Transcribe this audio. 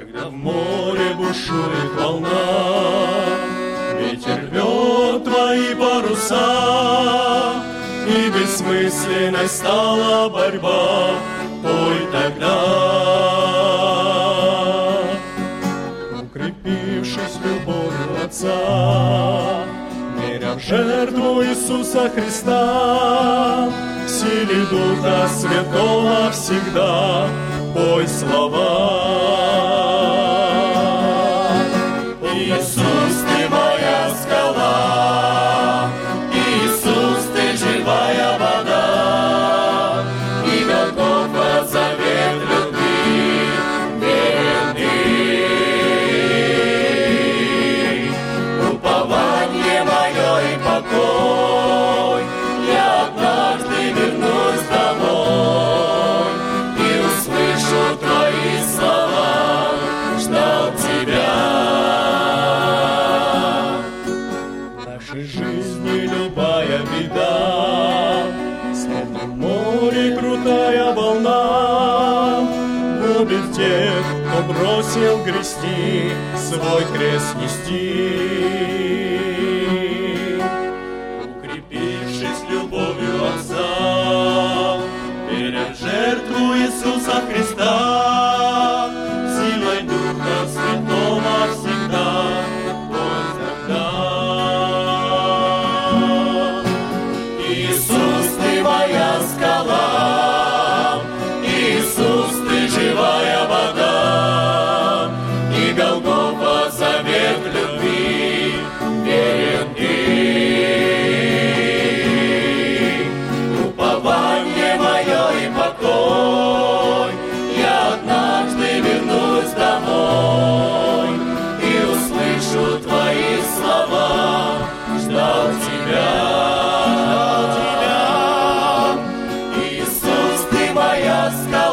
Когда в море бушует волна, ветер рвет твои паруса, и бессмысленной стала борьба, пой тогда. Укрепившись любовью Отца, веря в жертву Иисуса Христа, в силе Духа Святого всегда пой слова. Иисус, ты моя скала, Иисус, ты живая вода, и Голгофа завет любви верный. Упование мое и покой, я однажды вернусь домой и услышу твои слова, ждал тебя. В нашей жизни любая беда, словно в море крутая волна, губит тех, кто бросил грести, свой крест нести. Укрепившись любовью Отца, веря в жертву Иисуса Христа, силой Духа Святого всегда пой тогда. Иисус, ты моя скала, Иисус, ты живая вода, и Голгофа завет любви верен ты. Упование мое и покой, я однажды вернусь домой и услышу твои слова, ждал тебя. Иисус, ты моя скала.